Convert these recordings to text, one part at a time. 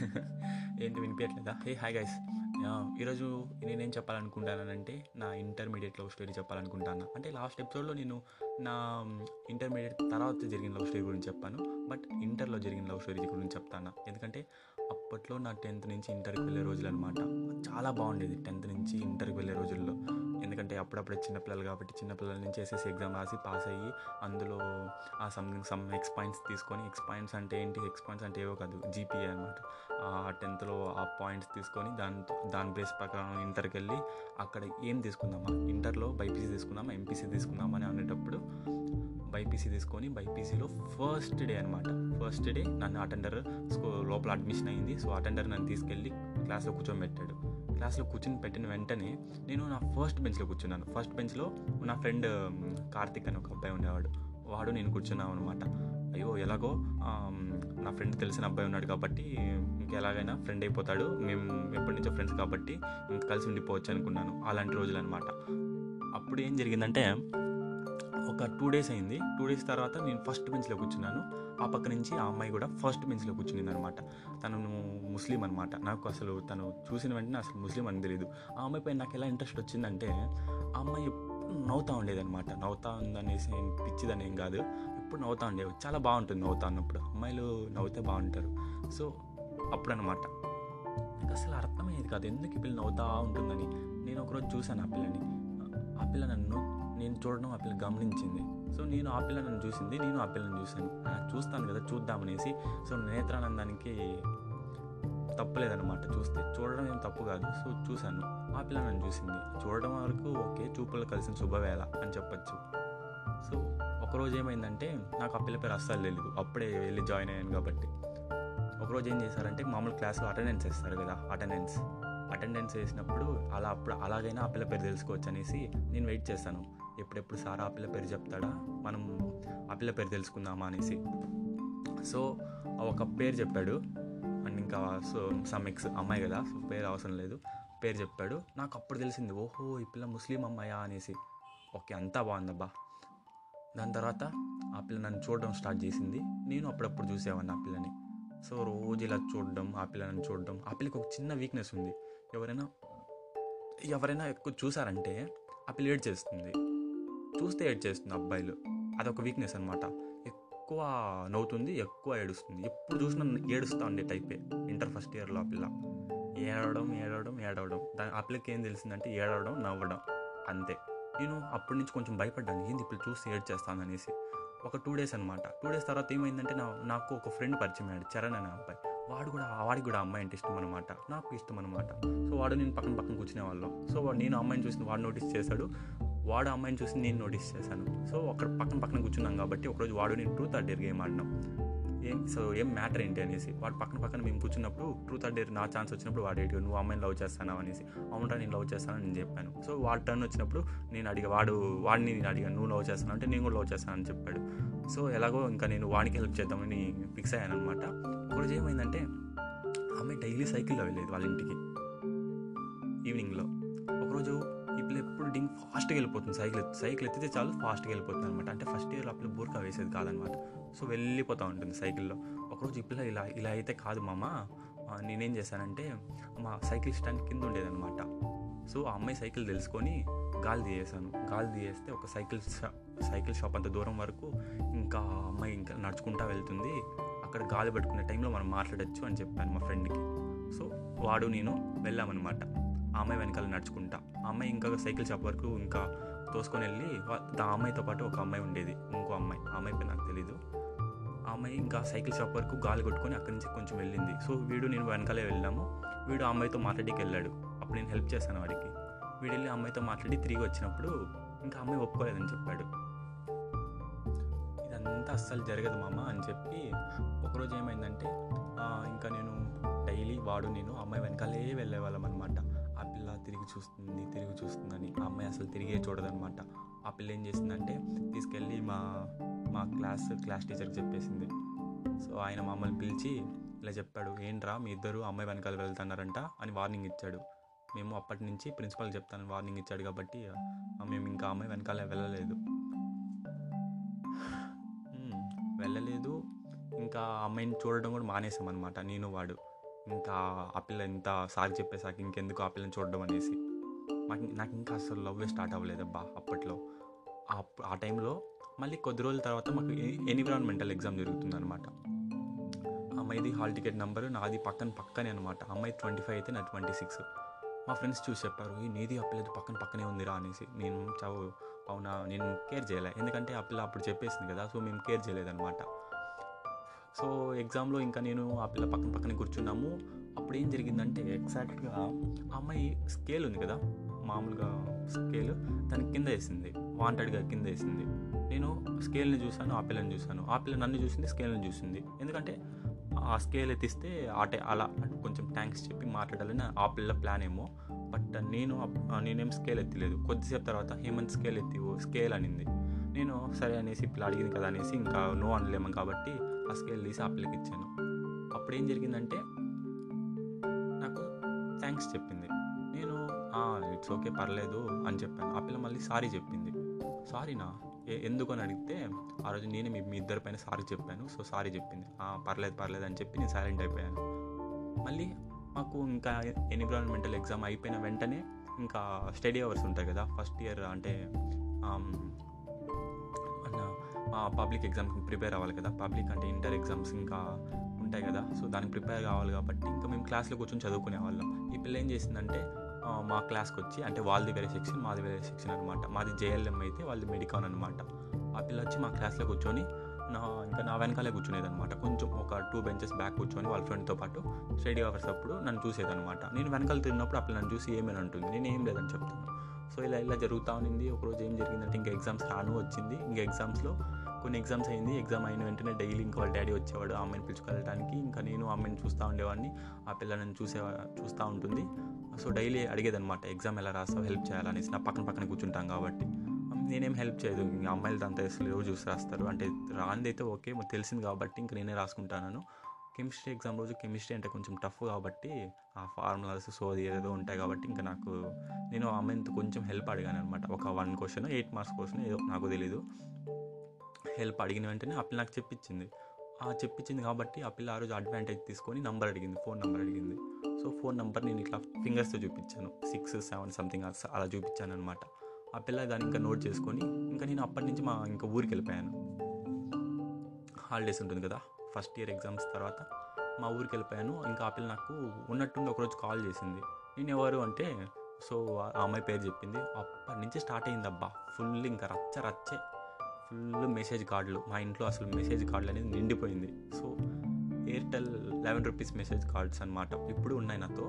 ఏంటి వినిపించట్లేదా? Hi guys. ఈరోజు నేనేం చెప్పాలనుకుంటానంటే నా ఇంటర్మీడియట్ లవ్ స్టోరీ చెప్పాలనుకుంటాను. అంటే లాస్ట్ ఎపిసోడ్లో నేను నా ఇంటర్మీడియట్ తర్వాత జరిగిన లవ్ స్టోరీ గురించి చెప్పాను. బట్ ఇంటర్లో జరిగిన లవ్ స్టోరీ గురించి చెప్తాను. ఎందుకంటే అప్పట్లో నా 10th నుంచి ఇంటర్కి వెళ్ళే రోజులు అనమాట. చాలా బాగుండేది 10th నుంచి ఇంటర్కి వెళ్ళే రోజుల్లో. ఎందుకంటే అప్పుడప్పుడే చిన్నపిల్లలు కాబట్టి చిన్నపిల్లల నుంచి ఎస్ఎస్సి ఎగ్జామ్ రాసి పాస్ అయ్యి అందులో ఆ సమ్ ఎక్స్ పాయింట్స్ తీసుకొని, ఎక్స్ పాయింట్స్ అంటే ఏంటి, ఎక్స్ పాయింట్స్ అంటే ఏవో కాదు, జీపీఏ అనమాట. ఆ 10thలో ఆ పాయింట్స్ తీసుకొని దాని బేస్ ప్రకారం ఇంటర్కి వెళ్ళి అక్కడ ఏం తీసుకుందామా, ఇంటర్లో బైపీసీ తీసుకుందామా, ఎంపీసీ తీసుకుందామా అని అనేటప్పుడు బైపీసీ తీసుకొని బైపీసీలో ఫస్ట్ డే నన్ను అటెండర్ లోపల అడ్మిషన్ అయింది. సో అటెండర్ నన్ను తీసుకెళ్ళి క్లాస్లో కూర్చోబెట్టాడు. క్లాస్లో కూర్చొని పెట్టిన వెంటనే నేను నా ఫస్ట్ బెంచ్లో కూర్చున్నాను. ఫస్ట్ బెంచ్లో నా ఫ్రెండ్ కార్తిక్ అని ఒక అబ్బాయి ఉండేవాడు. వాడు నేను కూర్చున్నాను అనమాట. అయ్యో ఎలాగో నా ఫ్రెండ్ తెలిసిన అబ్బాయి ఉన్నాడు కాబట్టి ఇంకెలాగైనా ఫ్రెండ్ అయిపోతాడు, మేము ఎప్పటి నుంచో ఫ్రెండ్స్ కాబట్టి ఇంక కలిసి ఉండిపోవచ్చు అనుకున్నాను. అలాంటి రోజులు అనమాట. అప్పుడు ఏం జరిగిందంటే ఒక 2 days అయింది. 2 days తర్వాత నేను ఫస్ట్ బెంచ్లో కూర్చున్నాను. ఆ పక్క నుంచి ఆ అమ్మాయి కూడా ఫస్ట్ బెంచ్లో కూర్చునింది అనమాట. తను ముస్లిం అనమాట. నాకు అసలు తను చూసిన వెంటనే అసలు ముస్లిం అని తెలియదు. ఆ అమ్మాయి పైన నాకు ఎలా ఇంట్రెస్ట్ వచ్చిందంటే, ఆ అమ్మాయి ఎప్పుడు నవ్వుతూ ఉండేదన్నమాట. నవ్వుతూ ఉందనేసి పిచ్చిదని ఏం కాదు, ఎప్పుడు నవ్వుతూ ఉండేది. చాలా బాగుంటుంది నవ్వుతా ఉన్నప్పుడు. అమ్మాయిలు నవ్వుతే బాగుంటారు. సో అప్పుడనమాట నాకు అసలు అర్థమయ్యేది కాదు ఎందుకు ఈ పిల్ల నవ్వుతూ ఉంటుందని. నేను ఒకరోజు చూశాను ఆ పిల్లని. ఆ పిల్ల నేను చూడడం ఆ పిల్ల గమనించింది. సో నేను ఆ పిల్ల నన్ను చూసింది, నేను ఆ పిల్లని చూశాను. చూస్తాను కదా చూద్దామనేసి. సో నేత్రానందానికి తప్పులేదన్నమాట. చూడడం ఏం తప్పు కాదు. సో చూశాను. ఆ పిల్ల నన్ను చూసింది. చూడడం వరకు ఓకే, చూపులు కలిసిన శుభవేళ అని చెప్పచ్చు. సో ఒకరోజు ఏమైందంటే నాకు ఆ పిల్ల పేరు అస్సలు తెలీదు. అప్పుడే వెళ్ళి జాయిన్ అయ్యాను కాబట్టి. ఒకరోజు ఏం చేశారంటే మామూలు క్లాస్లో అటెండెన్స్ వేస్తారు కదా, అటెండెన్స్ వేసినప్పుడు అలాగైనా ఆ పిల్ల పేరు తెలుసుకోవచ్చు అనేసి నేను వెయిట్ చేస్తాను. ఎప్పుడెప్పుడు సార్ ఆ పిల్ల పేరు చెప్తాడా, మనం ఆ పిల్ల పేరు తెలుసుకుందామా అనేసి. సో ఒక పేరు చెప్పాడు. అండ్ ఇంకా సో సమ్ ఎక్స్ అమ్మాయి కదా, సో పేరు అవసరం లేదు, పేరు చెప్పాడు. నాకు అప్పుడు తెలిసింది, ఓహో ఈ పిల్ల ముస్లిం అమ్మాయా అనేసి. ఓకే, అంతా బాగుందబ్బా. దాని తర్వాత ఆ పిల్ల నన్ను చూడడం స్టార్ట్ చేసింది. నేను అప్పుడప్పుడు చూసేవాడిని ఆ పిల్లని. సో రోజు ఇలా చూడడం, ఆ పిల్లని చూడడం. ఆ పిల్లకి ఒక చిన్న వీక్నెస్ ఉంది. ఎవరైనా ఎక్కువ చూసారంటే ఆ పిల్ల చూస్తే ఏడ్చేస్తుంది అబ్బాయిలు. అదొక వీక్నెస్ అనమాట. ఎక్కువ నవ్వుతుంది, ఎక్కువ ఏడుస్తుంది. ఎప్పుడు చూసినా ఏడుస్తూ ఉండే టైపే. ఇంటర్ ఫస్ట్ ఇయర్లో ఆ పిల్ల ఏడవడం. ఆ పిల్లకి ఏం తెలిసిందంటే ఏడవడం, నవ్వడం అంతే. నేను అప్పటి నుంచి కొంచెం భయపడ్డాను, ఏంది ఇప్పుడు చూసి ఏడ్చేస్తాను అనేసి. ఒక 2 days అనమాట. 2 days తర్వాత ఏమైందంటే నాకు ఒక ఫ్రెండ్ పరిచయం అయ్యాడు, చరణ్ అనే అబ్బాయి. వాడికి కూడా అమ్మాయి అంటే ఇష్టం అనమాట, నాకు ఇష్టం అనమాట. సో వాడు నేను పక్కన కూర్చునే వాళ్ళం. సో నేను అమ్మాయిని చూసి వాడు నోటీస్ చేశాడు, వాడు అమ్మాయిని చూసి నేను నోటీస్ చేశాను. సో అక్కడ పక్కన కూర్చున్నాం కాబట్టి ఒకరోజు వాడు నేను ట్రూత్ ఆర్ డేర్ గేమ్ ఆడినాం. ఏం మ్యాటర్ ఏంటి అనేసి. వాడు పక్కన మేము కూర్చున్నప్పుడు ట్రూత్ ఆర్ డేర్ నా ఛాన్స్ వచ్చినప్పుడు వాడు ఏడు, నువ్వు అమ్మాయిని లవ్ చేస్తాను అనేసి. అవునరా నేను లవ్ చేస్తానని నేను చెప్పాను. సో వాడి టర్న్ వచ్చినప్పుడు నేను వాడిని అడిగాను, నువ్వు లవ్ చేస్తాను అంటే నేను కూడా లవ్ చేస్తానని చెప్పాడు. సో ఎలాగో ఇంకా నేను వాడికి హెల్ప్ చేద్దామని ఫిక్స్ అయ్యాను అనమాట. ఒకరోజు ఏమైందంటే అమ్మాయి డైలీ సైకిల్లో వెళ్ళేది వాళ్ళ ఇంటికి ఈవినింగ్లో. ఒకరోజు ఈ పిల్ల ఎప్పుడు ఫాస్ట్గా వెళ్ళిపోతుంది, సైకిల్ ఎత్తితే చాలు ఫాస్ట్గా వెళ్ళిపోతుంది అనమాట. అంటే ఫస్ట్ ఇయర్లో ఆ పిల్ల బూర్కా వేసేది కాదనమాట. సో వెళ్ళిపోతూ ఉంటుంది సైకిల్లో. ఒకరోజు ఈ పిల్ల ఇలా అయితే కాదు మామ, నేనేం చేశానంటే మా సైకిల్ స్టాండ్ కింద ఉండేదనమాట. సో ఆ అమ్మాయి సైకిల్ తెలుసుకొని గాలి తీయేస్తే ఒక సైకిల్ షాప్ అంత దూరం వరకు ఇంకా అమ్మాయి ఇంకా నడుచుకుంటా వెళ్తుంది. అక్కడ గాలి పట్టుకునే టైంలో మనం మాట్లాడచ్చు అని చెప్పాను మా ఫ్రెండ్కి. సో వాడు నేను వెళ్ళామన్నమాట. ఆ అమ్మాయి వెనకాల నడుచుకుంటా. ఆ అమ్మాయి ఇంకా సైకిల్ షాప్ వరకు ఇంకా తోసుకొని వెళ్ళి, ఆ అమ్మాయితో పాటు ఒక అమ్మాయి ఉండేది, ఇంకో అమ్మాయి, ఆ అమ్మాయి పేరు నాకు తెలీదు. ఆ అమ్మాయి ఇంకా సైకిల్ షాప్ వరకు గాలి కొట్టుకొని అక్కడి నుంచి కొంచెం వెళ్ళింది. సో నేను వెనకాలే వెళ్ళాము. వీడు ఆ అమ్మాయితో మాట్లాడికి వెళ్ళాడు. అప్పుడు నేను హెల్ప్ చేశాను వాడికి. వీడు వెళ్ళి అమ్మాయితో మాట్లాడి తిరిగి వచ్చినప్పుడు ఇంకా అమ్మాయి ఒప్పుకోలేదని చెప్పాడు. ఇదంతా అస్సలు జరగదు మామ అని చెప్పి ఒకరోజు ఏమైందంటే ఇంకా నేను డైలీ నేను అమ్మాయి వెనకాలే వెళ్ళేవాళ్ళం అనమాట. ఆ పిల్ల తిరిగి చూస్తుందని. ఆ అమ్మాయి అసలు తిరిగే చూడదనమాట. ఆ పిల్ల ఏం చేసిందంటే తీసుకెళ్ళి మా క్లాస్ టీచర్కి చెప్పేసింది. సో ఆయన మమ్మల్ని పిలిచి ఇలా చెప్పాడు, ఏంట్రా మీ ఇద్దరు అమ్మాయి వెనకాల వెళ్తున్నారంట అని వార్నింగ్ ఇచ్చాడు. మేము అప్పటి నుంచి ప్రిన్సిపాల్కి చెప్తానని వార్నింగ్ ఇచ్చాడు కాబట్టి మేము ఇంకా అమ్మాయి వెనకాల వెళ్ళలేదు. ఇంకా అమ్మాయిని చూడడం కూడా మానేసాం అనమాట, నేను వాడు. ఇంకా ఆ పిల్ల ఎంత సారీ చెప్పేసాక ఇంకెందుకు ఆ పిల్లని చూడడం అనేసి నాకు ఇంకా అసలు లవ్వే స్టార్ట్ అవ్వలేదబ్బా అప్పట్లో. ఆ టైంలో మళ్ళీ కొద్ది రోజుల తర్వాత మాకు ఎన్విరాన్మెంటల్ ఎగ్జామ్ జరుగుతుందన్నమాట. అమ్మాయిది హాల్ టికెట్ నెంబరు నాది పక్కనే అనమాట. అమ్మాయి 25 అయితే నా 26. మా ఫ్రెండ్స్ చూసి చెప్పారు, నీది ఆ పిల్లది పక్కనే ఉందిరా అనేసి. నేను అవునా, నేను కేర్ చేయలే, ఎందుకంటే ఆ పిల్ల అప్పుడు చెప్పేసింది కదా, సో మేము కేర్ చేయలేదన్నమాట. సో ఎగ్జామ్లో ఇంకా నేను ఆ పిల్ల పక్కనే కూర్చున్నాము. అప్పుడు ఏం జరిగిందంటే ఎగ్జాక్ట్గా ఆ అమ్మాయి స్కేల్ ఉంది కదా, మామూలుగా స్కేల్, దాని కింద వేసింది, వాంటెడ్గా కింద వేసింది. నేను స్కేల్ని చూశాను, ఆ పిల్లని చూశాను. ఆ పిల్ల నన్ను చూసింది, స్కేల్ని చూసింది. ఎందుకంటే ఆ స్కేల్ ఎత్తిస్తే అలా కొంచెం థ్యాంక్స్ చెప్పి మాట్లాడాలని ఆ పిల్ల ప్లాన్ ఏమో. బట్ నేనేం స్కేల్ ఎత్తలేదు. కొద్దిసేపు తర్వాత హేమంత్ స్కేల్ అనింది. నేను సరే అనేసి పిల్ల అడిగింది కదా అనేసి ఇంకా నో అనలేము కాబట్టి ఆ స్కేల్ తీసి ఆ పిల్లకి ఇచ్చాను. అప్పుడు ఏం జరిగిందంటే నాకు థ్యాంక్స్ చెప్పింది. నేను ఇట్స్ ఓకే పర్లేదు అని చెప్పాను. ఆ పిల్ల మళ్ళీ సారీ చెప్పింది. సారీనా, ఎందుకు అని అడిగితే ఆ రోజు నేనే మీ ఇద్దరి పైన సారీ చెప్పాను, సో సారీ చెప్పింది. పర్లేదు అని చెప్పి నేను సైలెంట్ అయిపోయాను. మళ్ళీ మాకు ఇంకా ఎన్విరాన్మెంటల్ ఎగ్జామ్ అయిపోయిన వెంటనే ఇంకా స్టడీ అవర్స్ ఉంటాయి కదా, ఫస్ట్ ఇయర్ అంటే పబ్లిక్ ఎగ్జామ్కి ప్రిపేర్ అవ్వాలి కదా, పబ్లిక్ అంటే ఇంటర్ ఎగ్జామ్స్ ఇంకా ఉంటాయి కదా, సో దానికి ప్రిపేర్ కావాలి కాబట్టి ఇంకా మేము క్లాస్లో కూర్చొని చదువుకునే వాళ్ళం. ఈ పిల్ల ఏం చేసిందంటే మా క్లాస్కి వచ్చి, అంటే వాళ్ళది వేరే సెక్షన్ మాది వేరే సెక్షన్ అనమాట. మాది జేఎల్ఎం అయితే వాళ్ళది మెడికాన్ అనమాట. ఆ పిల్ల వచ్చి మా క్లాస్లో కూర్చొని ఇంకా నా వెనకాలే కూర్చునేదనమాట. కొంచెం ఒక 2 బెంచెస్ బ్యాక్ కూర్చొని వాళ్ళ ఫ్రెండ్తో పాటు స్టడీ అవర్స్ అప్పుడు నన్ను చూసేదనమాట. నేను వెనకాల తిరిగినప్పుడు ఆ పిల్ల నన్ను చూసి ఏమని అంటుంది, నేను ఏం లేదని చెప్తాను. సో ఇలా జరుగుతూ ఉన్నింది. ఒకరోజు ఏం జరిగిందంటే ఇంకా ఎగ్జామ్స్ వచ్చింది. ఇంకా ఎగ్జామ్స్లో కొన్ని ఎగ్జామ్స్ అయింది. ఎగ్జామ్ అయిన వెంటనే డైలీ ఇంకా వాళ్ళ డాడీ వచ్చేవాడు ఆ అమ్మాయిని పిలుచుకెళ్ళడానికి. ఇంకా నేను ఆ అమ్మాయిని చూస్తూ ఉండేవాడిని, ఆ పిల్ల నన్ను చూస్తూ ఉంటుంది. సో డైలీ అడిగేదనమాట, ఎగ్జామ్ ఎలా రాస్తావు, హెల్ప్ చేయాలనేసి. నా పక్కన కూర్చుంటాం కాబట్టి నేనేం హెల్ప్ చేయదు. ఇంకా అమ్మాయిలతో అంతా ఎవరు చూసి రాస్తారు, అంటే రానిదైతే ఓకే తెలిసింది కాబట్టి ఇంకా నేనే రాసుకుంటాను. కెమిస్ట్రీ ఎగ్జామ్ రోజు కెమిస్ట్రీ అంటే కొంచెం టఫ్ కాబట్టి ఆ ఫార్ములాస్ సోది ఏదో ఉంటాయి కాబట్టి ఇంకా నేను ఆ అమ్మాయితో కొంచెం హెల్ప్ అడిగాను అనమాట. ఒక 1 క్వశ్చన్ 8 మార్క్స్ క్వశ్చన్ ఏదో నాకు తెలీదు. హెల్ప్ అడిగిన వెంటనే ఆ పిల్ల నాకు చెప్పించింది కాబట్టి ఆ పిల్ల ఆ రోజు అడ్వాంటేజ్ తీసుకొని ఫోన్ నెంబర్ అడిగింది. సో ఫోన్ నెంబర్ నేను ఇట్లా ఫింగర్స్తో చూపించాను, 6, 7 సంథింగ్ అలా చూపించాను అనమాట. ఆ పిల్ల దాన్ని ఇంకా నోట్ చేసుకొని ఇంకా నేను అప్పటి నుంచి ఇంకా ఊరికి వెళ్ళిపోయాను. హాలిడేస్ ఉంటుంది కదా, ఫస్ట్ ఇయర్ ఎగ్జామ్స్ తర్వాత మా ఊరికి వెళ్ళిపోయాను. ఇంకా ఆ పిల్ల నాకు ఉన్నట్టుండి ఒకరోజు కాల్ చేసింది. నేను ఎవరు అంటే సో ఆ అమ్మాయి పేరు చెప్పింది. అప్పటి నుంచి స్టార్ట్ అయింది అబ్బా, ఫుల్ ఇంకా రచ్చే, ఫుల్ మెసేజ్ కార్డులు. మా ఇంట్లో అసలు మెసేజ్ కార్డులు అనేది నిండిపోయింది. So Airtel 11 rupees message cards అనమాట, ఇప్పుడు ఉన్నాయి నాతో.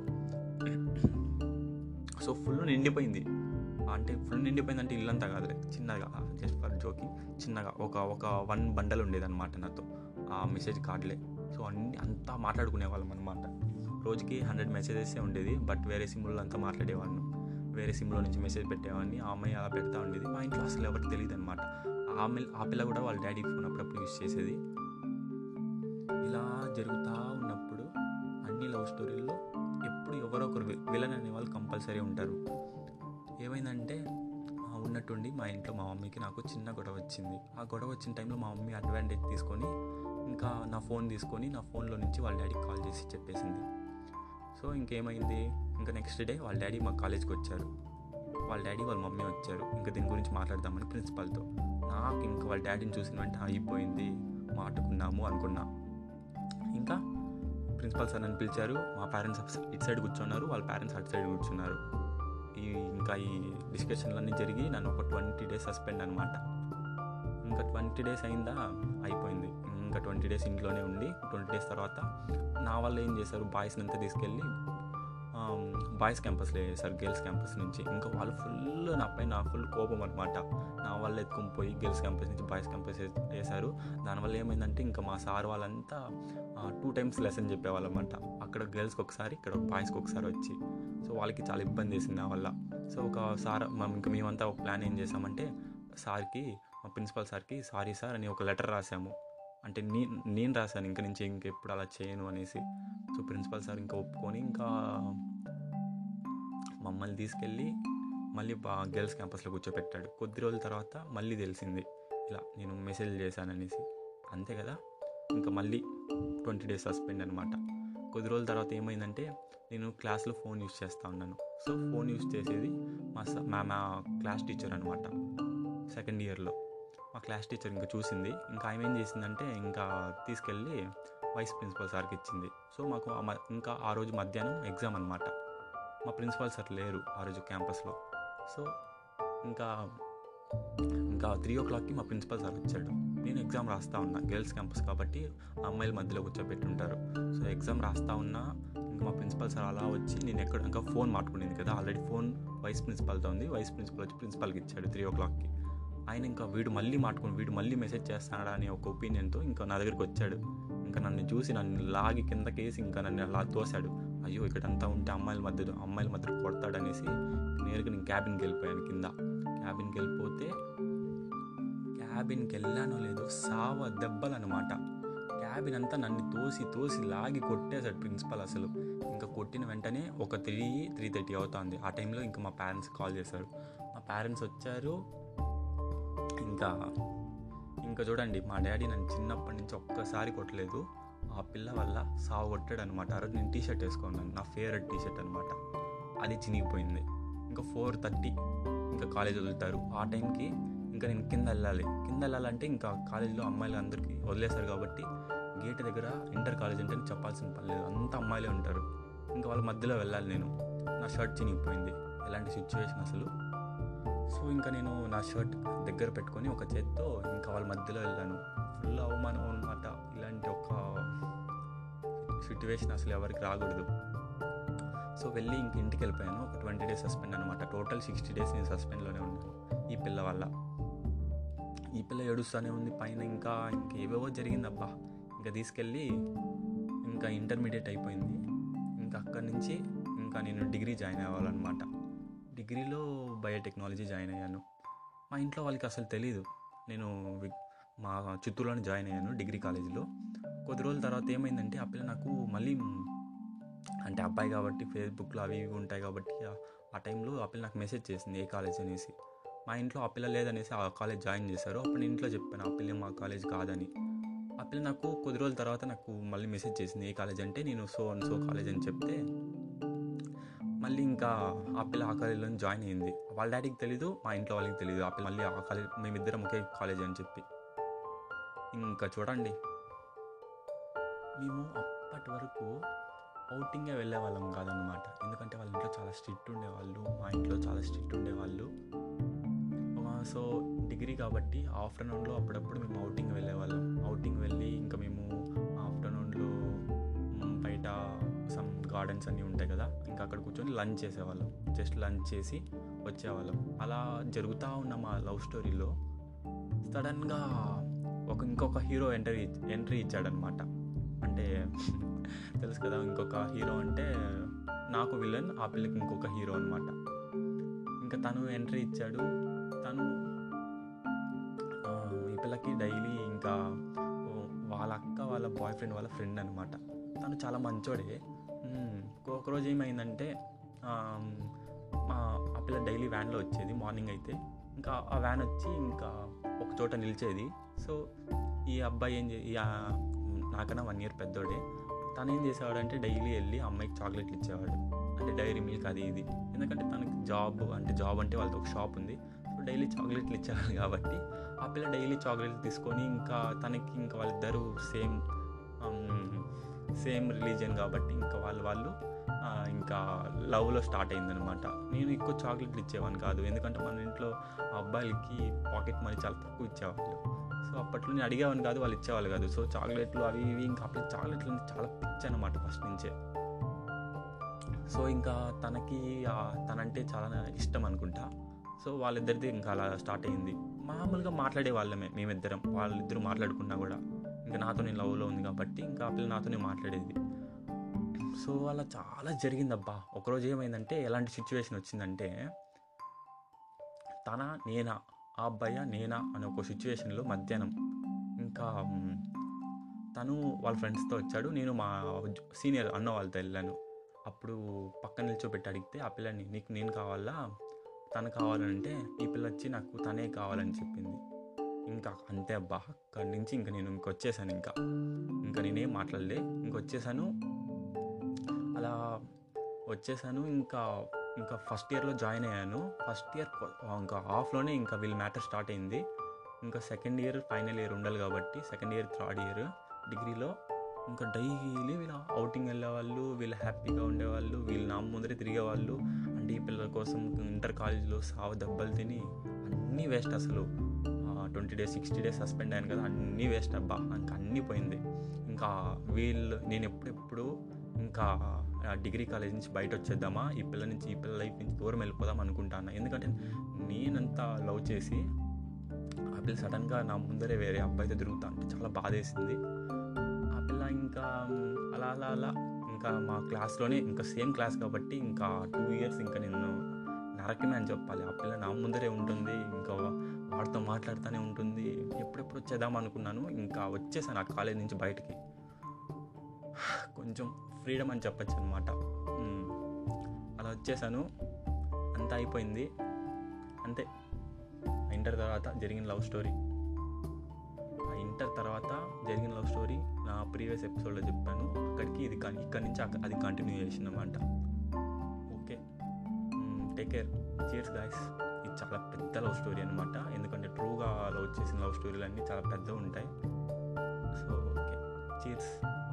సో ఫుల్ నిండిపోయింది. అంటే ఫుల్ నిండిపోయిందంటే ఇల్లంతా కాదులే, చిన్నగా, జస్ట్ ఫర్ జోకింగ్, చిన్నగా ఒక 1 బండల్ ఉండేదన్నమాట నాతో ఆ మెసేజ్ కార్డులే. సో అంతా మాట్లాడుకునే వాళ్ళం అనమాట. రోజుకి 100 మెసేజెసే ఉండేది. బట్ వేరే సిమ్లో అంతా మాట్లాడేవాడిని, వేరే సిమ్లో నుంచి మెసేజ్ పెట్టేవాడిని. ఆ అమ్మాయి అలా పెడతా ఉండేది. మా ఇంట్లో అసలు ఎవరికి తెలియదు అనమాట. ఆ పిల్ల కూడా వాళ్ళ డాడీ ఫోన్ అప్పుడప్పుడు యూజ్ చేసేది. ఇలా జరుగుతూ ఉన్నప్పుడు అన్ని లవ్ స్టోరీల్లో ఎప్పుడు ఎవరో ఒకరు విలన్ అనే వాళ్ళు కంపల్సరీ ఉంటారు. ఏమైందంటే ఉన్నట్టుండి మా ఇంట్లో మా మమ్మీకి నాకు చిన్న గొడవ వచ్చింది. ఆ గొడవ వచ్చిన టైంలో మా మమ్మీ అడ్వాంటేజ్ తీసుకొని ఇంకా నా ఫోన్ తీసుకొని నా ఫోన్లో నుంచి వాళ్ళ డాడీకి కాల్ చేసి చెప్పేసింది. సో ఇంకేమైంది, ఇంకా నెక్స్ట్ డే వాళ్ళ డాడీ మా కాలేజ్కి వచ్చారు. వాళ్ళ డాడీ వాళ్ళ మమ్మీ వచ్చారు. ఇంకా దీని గురించి మాట్లాడదామని ప్రిన్సిపాల్తో. నాకు ఇంకా వాళ్ళ డాడీని చూసిన వెంటనే అయిపోయింది, మాట్లాడుకున్నాము అనుకున్నా. ఇంకా ప్రిన్సిపాల్ సార్ నన్ను పిలిచారు. మా పేరెంట్స్ ఇటు సైడ్ కూర్చున్నారు, వాళ్ళ పేరెంట్స్ అటు సైడ్ కూర్చున్నారు. ఇంకా ఈ డిస్కషన్లన్నీ జరిగి నన్ను ఒక 20 days సస్పెండ్ అనమాట. ఇంకా 20 days అయిందా, అయిపోయింది. ఇంకా 20 days ఇంట్లోనే ఉండి 20 days తర్వాత నా వల్ల ఏం చేశారు, బాయ్స్ని అంతా తీసుకెళ్ళి బాయ్స్ క్యాంపస్లో వేశారు, గర్ల్స్ క్యాంపస్ నుంచి. ఇంకా వాళ్ళు ఫుల్ నా ఫుల్ కోపం అనమాట. నా వల్ల ఎత్తుకొని పోయి గర్ల్స్ క్యాంపస్ నుంచి బాయ్స్ క్యాంపస్ వేశారు. దానివల్ల ఏమైందంటే ఇంకా మా సార్ వాళ్ళంతా 2 times లెసన్ చెప్పేవాళ్ళమాట. అక్కడ గర్ల్స్కి ఒకసారి, ఇక్కడ బాయ్స్కి ఒకసారి వచ్చి. సో వాళ్ళకి చాలా ఇబ్బంది వేసింది నా వల్ల. సో మేమంతా ఒక ప్లాన్ ఏం చేసామంటే సార్కి, మా ప్రిన్సిపల్ సార్కి సారీ సార్ అని ఒక లెటర్ రాసాము. అంటే నేను రాశాను ఇంక నుంచి ఇంకెప్పుడు అలా చేయను అనేసి. సో ప్రిన్సిపల్ సార్ ఇంకా ఒప్పుకొని ఇంకా మమ్మల్ని తీసుకెళ్ళి మళ్ళీ గర్ల్స్ క్యాంపస్లో కూర్చోపెట్టాడు. కొద్ది రోజుల తర్వాత మళ్ళీ తెలిసింది ఇలా నేను మెసేజ్ చేశాననేసి. అంతే కదా, ఇంకా మళ్ళీ 20 days సస్పెండ్ అనమాట. కొద్ది రోజుల తర్వాత ఏమైందంటే నేను క్లాస్లో ఫోన్ యూస్ చేస్తూ ఉన్నాను. సో ఫోన్ యూస్ చేసేది మా క్లాస్ టీచర్ అనమాట. సెకండ్ ఇయర్లో మా క్లాస్ టీచర్ ఇంకా చూసింది. ఇంకా ఆమె ఏం చేసిందంటే ఇంకా తీసుకెళ్ళి వైస్ ప్రిన్సిపల్ సార్కి ఇచ్చింది. సో మాకు ఇంకా ఆ రోజు మధ్యాహ్నం ఎగ్జామ్ అనమాట. మా ప్రిన్సిపల్ సార్ లేరు ఆ రోజు క్యాంపస్లో. సో ఇంకా 3 o'clockకి మా ప్రిన్సిపల్ సార్ వచ్చాడు. నేను ఎగ్జామ్ రాస్తూ ఉన్నా, గర్ల్స్ క్యాంపస్ కాబట్టి అమ్మాయిల మధ్యలో కూర్చోబెట్టుంటారు. సో ఎగ్జామ్ రాస్తూ ఉన్నా. ఇంకా మా ప్రిన్సిపల్ సార్ అలా వచ్చి నేను ఇంకా ఫోన్ మాట్లాడుకునేది కదా, ఆల్రెడీ ఫోన్ వైస్ ప్రిన్సిపల్తో ఉంది. వైస్ ప్రిన్సిపల్ వచ్చి ప్రిన్సిపల్కి ఇచ్చాడు 3 o'clockకి. ఆయన ఇంకా వీడు మళ్ళీ మెసేజ్ చేస్తాడా అనే ఒక ఒపీనియన్తో ఇంకా నా దగ్గరికి వచ్చాడు. ఇంకా నన్ను చూసి నన్ను లాగి కిందకేసి ఇంకా నన్ను అలా తోశాడు. అయ్యో ఇక్కడంతా ఉంటే అమ్మాయిల మధ్య కొడతాడనేసి నేరుగా నేను క్యాబిన్కి వెళ్ళిపోయాను. క్యాబిన్కి వెళ్ళానో లేదో సావ దెబ్బలు అనమాట. క్యాబిన్ అంతా నన్ను తోసి లాగి కొట్టేశాడు ప్రిన్సిపల్. అసలు ఇంకా కొట్టిన వెంటనే ఒక 3:30 అవుతుంది. ఆ టైంలో ఇంకా మా పేరెంట్స్ కాల్ చేశారు. మా పేరెంట్స్ వచ్చారు. ఇంకా చూడండి, మా డాడీ నన్ను చిన్నప్పటి నుంచి ఒక్కసారి కొట్టలేదు. ఆ పిల్ల వల్ల సావు కొట్టాడు అనమాట. ఆ రోజు నేను టీషర్ట్ వేసుకున్నాను, నా ఫేవరెట్ టీషర్ట్ అనమాట. అది చినిగిపోయింది. ఇంకా 4:30 ఇంకా కాలేజ్ వదులుతారు. ఆ టైంకి ఇంకా నేను కింద వెళ్ళాలంటే ఇంకా కాలేజీలో అమ్మాయిలు అందరికీ వదిలేశారు కాబట్టి గేట్ దగ్గర ఇంటర్ కాలేజ్ అంటే చెప్పాల్సిన పని లేదు, అంతా అమ్మాయిలే ఉంటారు. ఇంకా వాళ్ళ మధ్యలో వెళ్ళాలి నేను. నా షర్ట్ చినిగిపోయింది. ఎలాంటి సిచ్యువేషన్ అసలు. సో ఇంకా నేను నా షర్ట్ దగ్గర పెట్టుకొని ఒక చేత్తో ఇంకా వాళ్ళ మధ్యలో వెళ్ళాను. ఫుల్ అవమానం అనమాట. ఇలాంటి ఒక సిచ్యువేషన్ అసలు ఎవరికి రాకూడదు. సో వెళ్ళి ఇంక ఇంటికి వెళ్ళిపోయాను. ఒక 20 days సస్పెండ్ అనమాట. టోటల్ 60 days నేను సస్పెండ్లోనే ఉన్నాను ఈ పిల్ల వల్ల. ఈ పిల్ల ఏడుస్తూనే ఉంది పైన. ఇంకా ఏవేవో జరిగిందబ్బా. ఇంకా తీసుకెళ్ళి ఇంకా ఇంటర్మీడియట్ అయిపోయింది. ఇంకా అక్కడి నుంచి ఇంకా నేను డిగ్రీ జాయిన్ అవ్వాలన్నమాట. డిగ్రీలో బయోటెక్నాలజీ జాయిన్ అయ్యాను. మా ఇంట్లో వాళ్ళకి అసలు తెలీదు నేను మా చిత్తూరులోనే జాయిన్ అయ్యాను డిగ్రీ కాలేజీలో. కొద్ది రోజుల తర్వాత ఏమైందంటే ఆ పిల్ల నాకు మళ్ళీ, అంటే అబ్బాయి కాబట్టి ఫేస్బుక్లో అవి ఇవి ఉంటాయి కాబట్టి ఆ టైంలో ఆ పిల్ల నాకు మెసేజ్ చేసింది ఏ కాలేజ్ అనేసి. మా ఇంట్లో ఆ పిల్ల లేదనేసి ఆ కాలేజ్ జాయిన్ చేశారు. అప్పుడు నేను ఇంట్లో చెప్పాను ఆ పిల్ల మా కాలేజ్ కాదని. ఆ పిల్ల నాకు కొద్ది రోజుల తర్వాత నాకు మళ్ళీ మెసేజ్ చేసింది ఏ కాలేజ్ అంటే నేను సో కాలేజ్ అని చెప్తే మళ్ళీ ఇంకా ఆ పిల్ల ఆ కాలేజీలో జాయిన్ అయింది. వాళ్ళ డాడీకి తెలీదు, మా ఇంట్లో వాళ్ళకి తెలీదు ఆ పిల్ల మళ్ళీ ఆ కాలేజ్, మేమిద్దరం ఒకే కాలేజ్ అని చెప్పి. ఇంకా చూడండి, మేము అప్పటి వరకు అవుటింగే వెళ్ళే వాళ్ళం కాదనమాట. ఎందుకంటే వాళ్ళ ఇంట్లో చాలా స్ట్రిక్ట్ ఉండేవాళ్ళు, మా ఇంట్లో చాలా స్ట్రిక్ట్ ఉండేవాళ్ళు. సో డిగ్రీ కాబట్టి ఆఫ్టర్నూన్లో అప్పుడప్పుడు మేము అవుటింగ్ వెళ్ళేవాళ్ళం. అవుటింగ్ వెళ్ళి ఇంకా మేము ఆఫ్టర్నూన్లో బయట సమ్ గార్డెన్స్ అన్నీ ఉంటాయి కదా, ఇంకా అక్కడ కూర్చొని లంచ్ చేసేవాళ్ళం. జస్ట్ లంచ్ చేసి వచ్చేవాళ్ళం. అలా జరుగుతూ ఉన్న మా లవ్ స్టోరీలో సడన్గా ఇంకొక హీరో ఎంట్రీ ఇచ్చాడనమాట. అంటే తెలుసు కదా, ఇంకొక హీరో అంటే నాకు విలన్, ఆ పిల్లకి ఇంకొక హీరో అనమాట. ఇంకా తను ఎంట్రీ ఇచ్చాడు. తను ఈ పిల్లకి డైలీ ఇంకా వాళ్ళ అక్క వాళ్ళ బాయ్ ఫ్రెండ్ వాళ్ళ ఫ్రెండ్ అనమాట. తను చాలా మంచోడే. ఒకరోజు ఏమైందంటే ఆ పిల్ల డైలీ వ్యాన్లో వచ్చేది మార్నింగ్ అయితే. ఇంకా ఆ వ్యాన్ వచ్చి ఇంకా ఒక చోట నిలిచేది. సో ఈ అబ్బాయి నాకన్నా 1 year పెద్దోడే. తను ఏం చేసేవాడంటే డైలీ వెళ్ళి అమ్మాయికి చాక్లెట్లు ఇచ్చేవాడు, అంటే డైరీ మిల్క్ అది ఇది. ఎందుకంటే తనకి జాబ్ అంటే వాళ్ళతో ఒక షాప్ ఉంది. సో డైలీ చాక్లెట్లు ఇచ్చేవాడు కాబట్టి ఆ పిల్ల డైలీ చాక్లెట్లు తీసుకొని ఇంకా తనకి ఇంకా వాళ్ళిద్దరూ సేమ్ రిలీజియన్ కాబట్టి ఇంకా వాళ్ళు ఇంకా లవ్లో స్టార్ట్ అయిందనమాట. నేను ఎక్కువ చాక్లెట్లు ఇచ్చేవాడిని కాదు, ఎందుకంటే మన ఇంట్లో ఆ అబ్బాయిలకి పాకెట్ మనీ చాలా తక్కువ ఇచ్చేవాళ్ళు. సో అప్పట్లో నేను అడిగేవాడిని కాదు, వాళ్ళు ఇచ్చేవాళ్ళు కాదు. సో చాక్లెట్లు అవి ఇవి ఇంకా అప్పుడు చాక్లెట్లు చాలా పిచ్చి అనమాట ఫస్ట్ నుంచే. సో ఇంకా తనంటే చాలా ఇష్టం అనుకుంటా. సో వాళ్ళిద్దరిది ఇంకా అలా స్టార్ట్ అయింది. మామూలుగా మాట్లాడే వాళ్ళమే మేమిద్దరం. వాళ్ళిద్దరూ మాట్లాడుకున్నా కూడా ఇంకా నాతో నేను లవ్లో ఉంది కాబట్టి ఇంకా ఆ పిల్ల నాతోనే మాట్లాడేది. సో అలా చాలా జరిగిందబ్బా. ఒకరోజు ఏమైందంటే ఎలాంటి సిచ్యువేషన్ వచ్చిందంటే, నేనా ఆ అబ్బాయి నేనా అనే ఒక సిచ్యువేషన్లో మధ్యాహ్నం ఇంకా తను వాళ్ళ ఫ్రెండ్స్తో వచ్చాడు. నేను మా సీనియర్ అన్న వాళ్ళతో వెళ్ళాను. అప్పుడు పక్కన నిల్చోబెట్టి అడిగితే ఆ పిల్లని నీకు నేను కావాలా తను కావాలంటే ఈ పిల్ల వచ్చి నాకు తనే కావాలని చెప్పింది. ఇంకా అంతే అబ్బా. అక్కడి నుంచి ఇంకా నేను ఇంకొచ్చేసాను. ఇంకా నేనేం మాట్లాడలే, ఇంకొచ్చేసాను. అలా వచ్చేసాను. ఇంకా ఇంకా ఫస్ట్ ఇయర్లో జాయిన్ అయ్యాను. ఫస్ట్ ఇయర్ ఇంకా హాఫ్లోనే ఇంకా వీళ్ళ మ్యాటర్ స్టార్ట్ అయింది. ఇంకా సెకండ్ ఇయర్ ఫైనల్ ఇయర్ ఉండాలి కాబట్టి సెకండ్ ఇయర్ థర్డ్ ఇయర్ డిగ్రీలో ఇంకా డైలీ వీళ్ళ అవుటింగ్ వెళ్ళేవాళ్ళు, వీళ్ళు హ్యాపీగా ఉండేవాళ్ళు, వీళ్ళు నా ముందరే తిరిగేవాళ్ళు. అంటే ఈ పిల్లల కోసం ఇంటర్ కాలేజీలో సావు దెబ్బలు తిని అన్నీ వేస్ట్. అసలు 20 days 60 days సస్పెండ్ అయ్యాను కదా, అన్నీ వేస్ట్ అబ్బా. ఇంకా అన్నీ పోయింది. ఇంకా నేను ఎప్పుడెప్పుడు ఇంకా డిగ్రీ కాలేజ్ నుంచి బయట వచ్చేద్దామా, ఈ పిల్ల లైఫ్ నుంచి దూరం వెళ్ళిపోదాం అనుకుంటాను. ఎందుకంటే నేనంతా లవ్ చేసి ఆ పిల్ల సడన్గా నా ముందరే వేరే అబ్బాయితో తిరుగుతా అంటే చాలా బాధేసింది. ఆ పిల్ల ఇంకా అలా అలా అలా ఇంకా మా క్లాస్లోనే ఇంకా సేమ్ క్లాస్ కాబట్టి ఇంకా 2 years ఇంకా నేను నరకమే అని చెప్పాలి. ఆ పిల్ల నా ముందరే ఉంటుంది, ఇంకా వాడితో మాట్లాడుతూనే ఉంటుంది. ఎప్పుడెప్పుడు వచ్చేద్దాం అనుకున్నాను. ఇంకా వచ్చేసాను ఆ కాలేజ్ నుంచి బయటికి. కొంచెం ఫ్రీడమ్ అని చెప్పచ్చు అనమాట. అలా వచ్చేసాను. అంతా అయిపోయింది. అంతే. ఇంటర్ తర్వాత జరిగిన లవ్ స్టోరీ. ఆ ఇంటర్ తర్వాత జరిగిన లవ్ స్టోరీ నా ప్రీవియస్ ఎపిసోడ్లో చెప్పాను. ఇక్కడి నుంచి అది కంటిన్యూయేషన్ అనమాట. Okay, take care. Cheers guys. ఇది చాలా పెద్ద లవ్ స్టోరీ అనమాట. ఎందుకంటే ట్రూగా లవ్ చేసిన లవ్ స్టోరీలు అన్నీ చాలా పెద్దగా ఉంటాయి. So okay, cheers.